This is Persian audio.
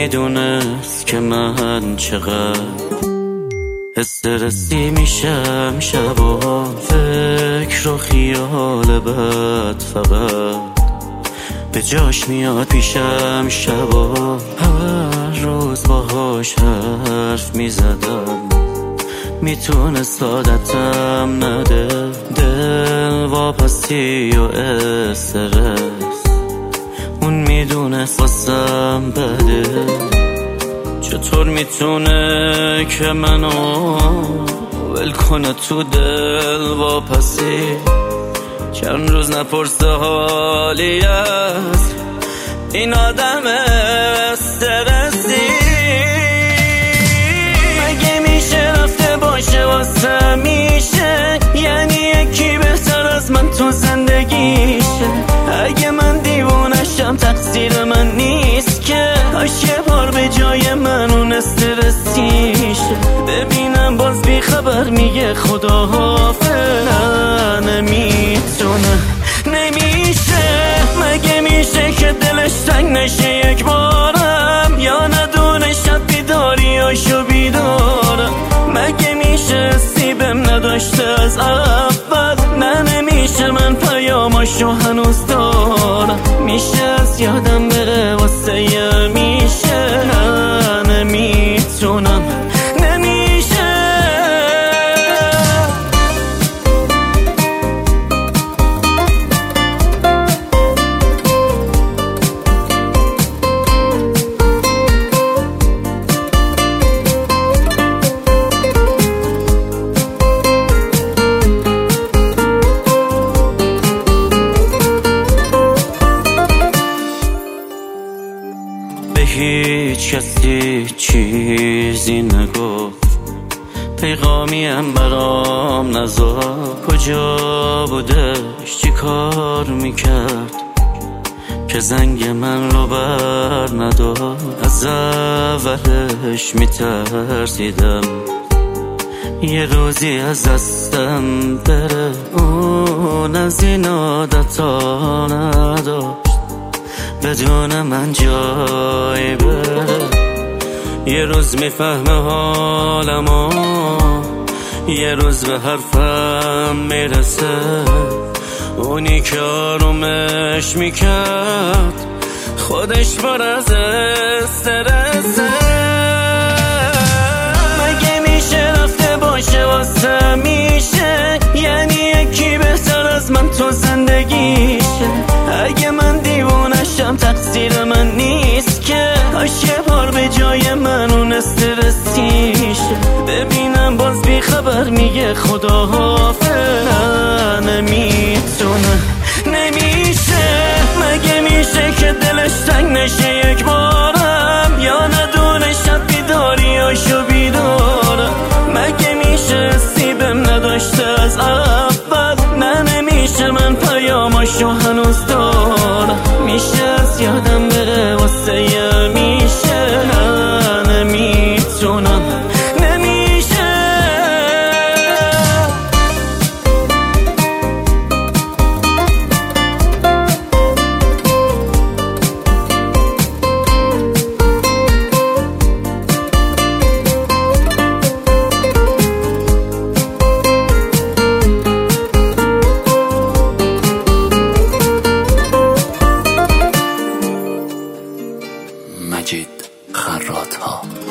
میدونست که من چقدر استرسی میشم شبا، فکر و خیال بد فقط به جاش میاد پیشم شبا. هر روز باهاش حرف میزدم، میتونست عادتم نده، دل واپسی و استرس اون میدونست واسم بده. چطور میتونه که منو ول کنه تو دل واپسی، چند روز نپرسه حالی از این آدم استرسی. مگه میشه رفته باشه واسه میشه، یعنی یکی بهتر از من تو زندگیشه. اگه من دیوونشم تقصیر من نیست که، کاش یه بار به جای من اون استرسیشه. ببینم باز بی خبر میگه خدا حافظ، نمیتونه نمیشه. مگه میشه که دلش تنگ نشه یک بارم، یا ندونه شب بیداریاشو بیدارم. مگه میشه سیبم نداشته از اول، نه نمیشه من پیاماشو هنوز دارم. میشه از یادم بره واسه یه میشه، نه نمیتونم نمیشه. به هیچ کسی چیزی نگفت، پیغامیم برام نذار. کجا بودش چی کار میکرد که زنگ من رو بر ندار؟ از اولش میترسیدم یه روزی از دستم بره، اون از این عادتا نداشت بدون من جای بره. یه روز میفهمه حالمو، یه روز به حرفم میرسه، اونی که آرومش میکرد خودش پر از استرسه. مگه میشه رفته باشه واسه میشه، یعنی یکی بهتر از من تو زندگیشه. اگه من دیوونشم تقصیر من نیست که، کاش یه بار به جای من اون استرسیشه. ببینم باز بی خبر میگه خدا حافظ، نمیتونه نمیشه. مگه میشه که دلش تنگ نشه یک بارم، یا ندونه شب بیداریاشو بیدارم. مگه میشه سیبم نداشته از اول، نه نمیشه من پیاماشو هنوز دارم. میشه از یادم بره واسه یه میشه، نه نمیتونم نمیشه. مجید خراط‌ها.